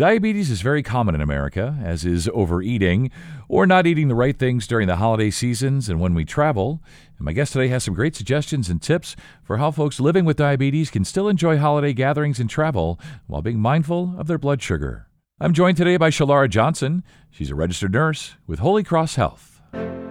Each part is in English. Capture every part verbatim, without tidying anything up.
Diabetes is very common in America, as is overeating or not eating the right things during the holiday seasons and when we travel. And my guest today has some great suggestions and tips for how folks living with diabetes can still enjoy holiday gatherings and travel while being mindful of their blood sugar. I'm joined today by Shalara Johnson. She's a registered nurse with Holy Cross Health.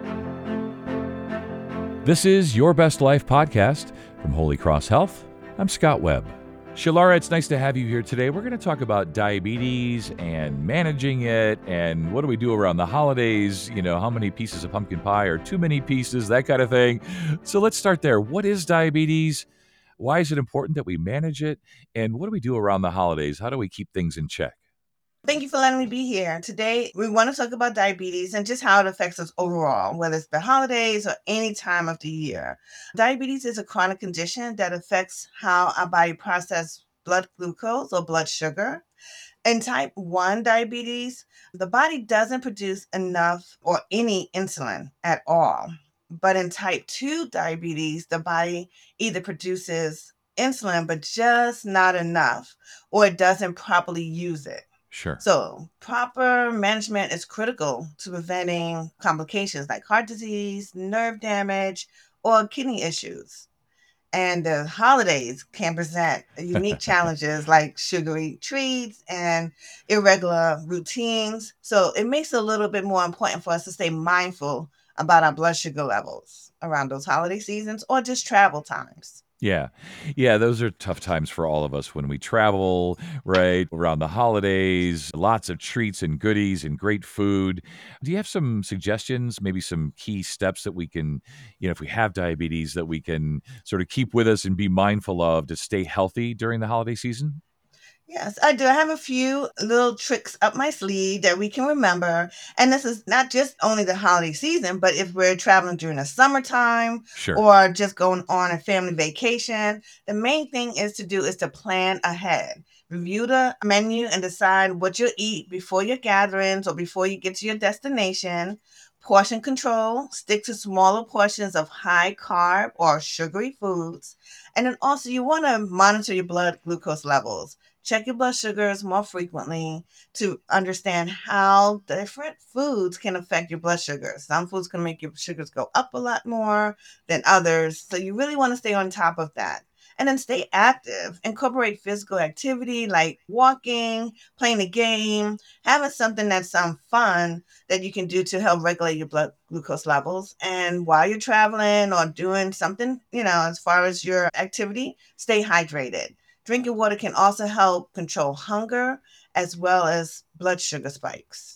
This is Your Best Life podcast from Holy Cross Health. I'm Scott Webb. Shalara, it's nice to have you here today. We're going to talk about diabetes and managing it and what do we do around the holidays, you know, how many pieces of pumpkin pie are too many pieces, that kind of thing. So let's start there. What is diabetes? Why is it important that we manage it? And what do we do around the holidays? How do we keep things in check? Thank you for letting me be here. Today, we want to talk about diabetes and just how it affects us overall, whether it's the holidays or any time of the year. Diabetes is a chronic condition that affects how our body processes blood glucose or blood sugar. In type one diabetes, the body doesn't produce enough or any insulin at all. But in type two diabetes, the body either produces insulin, but just not enough, or it doesn't properly use it. Sure. So proper management is critical to preventing complications like heart disease, nerve damage, or kidney issues. And the holidays can present unique challenges like sugary treats and irregular routines. So it makes it a little bit more important for us to stay mindful about our blood sugar levels around those holiday seasons or just travel times. Yeah. Yeah, those are tough times for all of us when we travel, right? Around the holidays, lots of treats and goodies and great food. Do you have some suggestions, maybe some key steps that we can, you know, if we have diabetes, that we can sort of keep with us and be mindful of to stay healthy during the holiday season? Yes, I do. I have a few little tricks up my sleeve that we can remember. And this is not just only the holiday season, but if we're traveling during the summertime Sure. or just going on a family vacation, the main thing is to do is to plan ahead. Review the menu and decide what you'll eat before your gatherings or before you get to your destination. Portion control, stick to smaller portions of high carb or sugary foods. And then also you want to monitor your blood glucose levels. Check your blood sugars more frequently to understand how different foods can affect your blood sugar. Some foods can make your sugars go up a lot more than others. So you really want to stay on top of that. And then stay active. Incorporate physical activity like walking, playing a game, having something that's um, fun that you can do to help regulate your blood glucose levels. And while you're traveling or doing something, you know, as far as your activity, stay hydrated. Drinking water can also help control hunger as well as blood sugar spikes.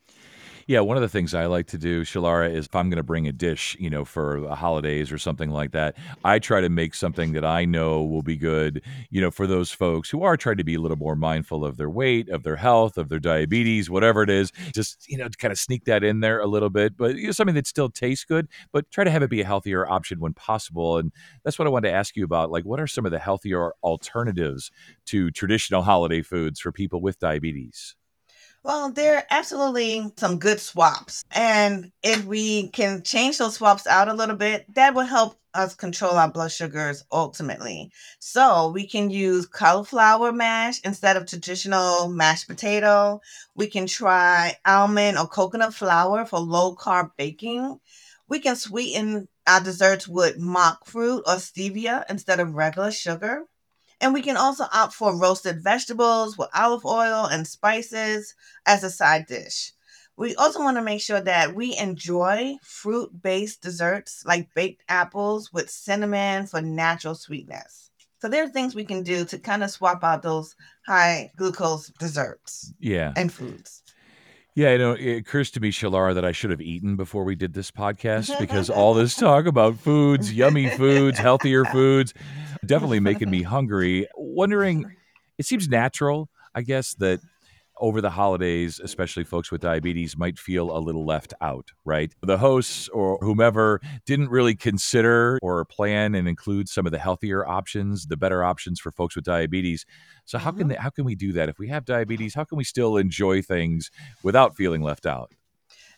Yeah, one of the things I like to do, Shalara, is if I'm going to bring a dish, you know, for the holidays or something like that, I try to make something that I know will be good, you know, for those folks who are trying to be a little more mindful of their weight, of their health, of their diabetes, whatever it is. Just, you know, to kind of sneak that in there a little bit, but you know, something that still tastes good, but try to have it be a healthier option when possible. And that's what I wanted to ask you about. Like, what are some of the healthier alternatives to traditional holiday foods for people with diabetes? Well, there are absolutely some good swaps. And if we can change those swaps out a little bit, that will help us control our blood sugars ultimately. So we can use cauliflower mash instead of traditional mashed potato. We can try almond or coconut flour for low carb baking. We can sweeten our desserts with monk fruit or stevia instead of regular sugar. And we can also opt for roasted vegetables with olive oil and spices as a side dish. We also want to make sure that we enjoy fruit based desserts like baked apples with cinnamon for natural sweetness. So there are things we can do to kind of swap out those high glucose desserts Yeah. and foods. Yeah, you know, it occurs to me, Shalara, that I should have eaten before we did this podcast because all this talk about foods, yummy foods, healthier foods, definitely making me hungry. Wondering, it seems natural, I guess, that over the holidays, especially folks with diabetes might feel a little left out, right? The hosts or whomever didn't really consider or plan and include some of the healthier options, the better options for folks with diabetes. So how can Mhm. they, how can we do that? If we have diabetes, how can we still enjoy things without feeling left out?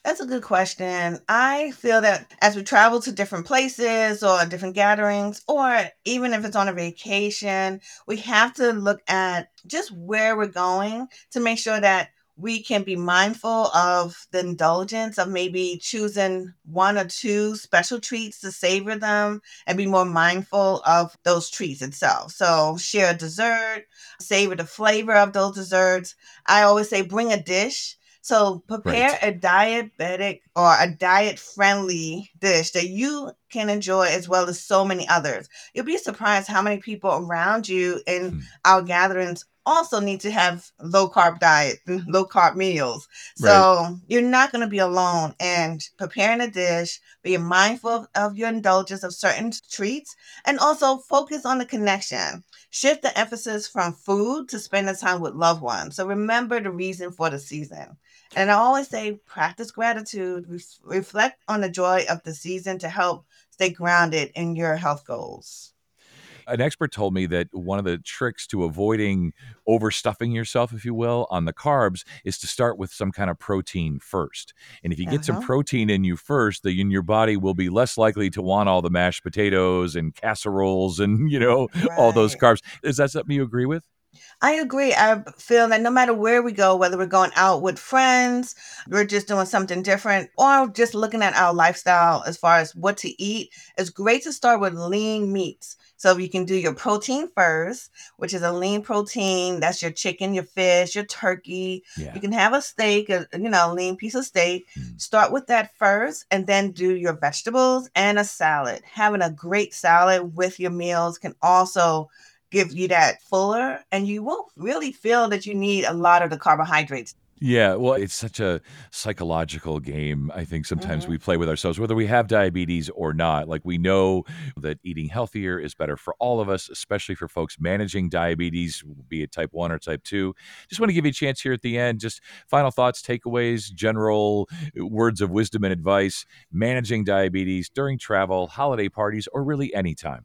That's a good question. I feel that as we travel to different places or different gatherings, or even if it's on a vacation, we have to look at just where we're going to make sure that we can be mindful of the indulgence of maybe choosing one or two special treats to savor them and be more mindful of those treats itself. So, share a dessert, savor the flavor of those desserts. I always say bring a dish, so prepare Right. a diabetic or a diet friendly dish that you can enjoy as well as so many others. You'll be surprised how many people around you in Hmm. our gatherings also need to have low carb diet, mm, low carb meals. Right. So you're not going to be alone and preparing a dish, being mindful of, of your indulgence of certain treats, and also focus on the connection. Shift the emphasis from food to spending time with loved ones. So remember the reason for the season. And I always say, practice gratitude, ref- reflect on the joy of the season to help stay grounded in your health goals. An expert told me that one of the tricks to avoiding overstuffing yourself, if you will, on the carbs is to start with some kind of protein first. And if you get some Uh-huh. protein in you first, then your body will be less likely to want all the mashed potatoes and casseroles and, you know, all those Right. carbs. Is that something you agree with? I agree. I feel that no matter where we go, whether we're going out with friends, we're just doing something different, or just looking at our lifestyle as far as what to eat, it's great to start with lean meats. So you can do your protein first, which is a lean protein. That's your chicken, your fish, your turkey. You Yeah. can have a steak, a, you know, a lean piece of steak. Mm. Start with that first, and then do your vegetables and a salad. Having a great salad with your meals can also give you that fuller, and you won't really feel that you need a lot of the carbohydrates. Yeah, well, it's such a psychological game. I think sometimes Mhm. we play with ourselves, whether we have diabetes or not. Like, we know that eating healthier is better for all of us, especially for folks managing diabetes, be it type one or type two. Just want to give you a chance here at the end. Just final thoughts, takeaways, general words of wisdom and advice, managing diabetes during travel, holiday parties, or really anytime.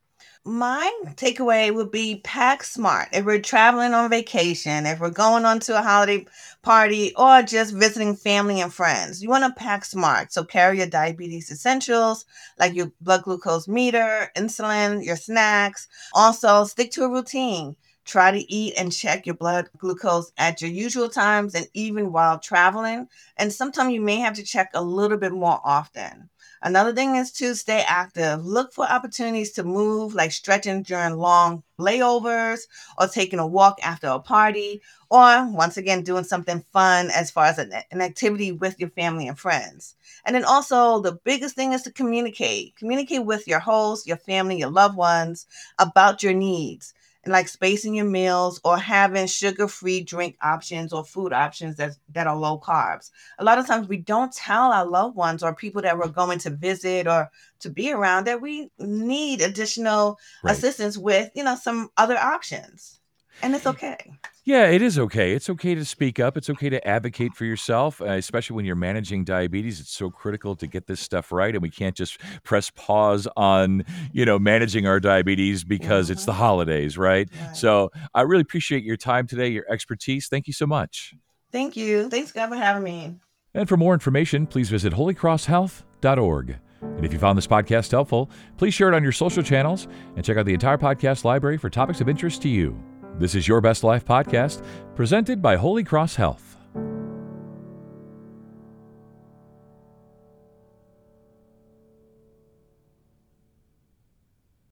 My takeaway would be pack smart. If we're traveling on vacation, if we're going on to a holiday party, or just visiting family and friends, you want to pack smart. So carry your diabetes essentials like your blood glucose meter, insulin, your snacks. Also, stick to a routine. Try to eat and check your blood glucose at your usual times and even while traveling. And sometimes you may have to check a little bit more often. Another thing is to stay active. Look for opportunities to move, like stretching during long layovers or taking a walk after a party, or once again, doing something fun as far as an, an activity with your family and friends. And then also, the biggest thing is to communicate. Communicate with your host, your family, your loved ones about your needs. And like spacing your meals or having sugar-free drink options or food options that, that are low carbs. A lot of times we don't tell our loved ones or people that we're going to visit or to be around that we need additional Right. assistance with, you know, some other options. And it's okay. Yeah, it is okay. It's okay to speak up. It's okay to advocate for yourself, uh, especially when you're managing diabetes. It's so critical to get this stuff right, and we can't just press pause on, you know, managing our diabetes because it's the Mhm. holidays, right? Right. So I really appreciate your time today, your expertise. Thank you so much. Thank you. Thanks, God, for having me. And for more information, please visit holy cross health dot org. And if you found this podcast helpful, please share it on your social channels and check out the entire podcast library for topics of interest to you. This is Your Best Life podcast, presented by Holy Cross Health.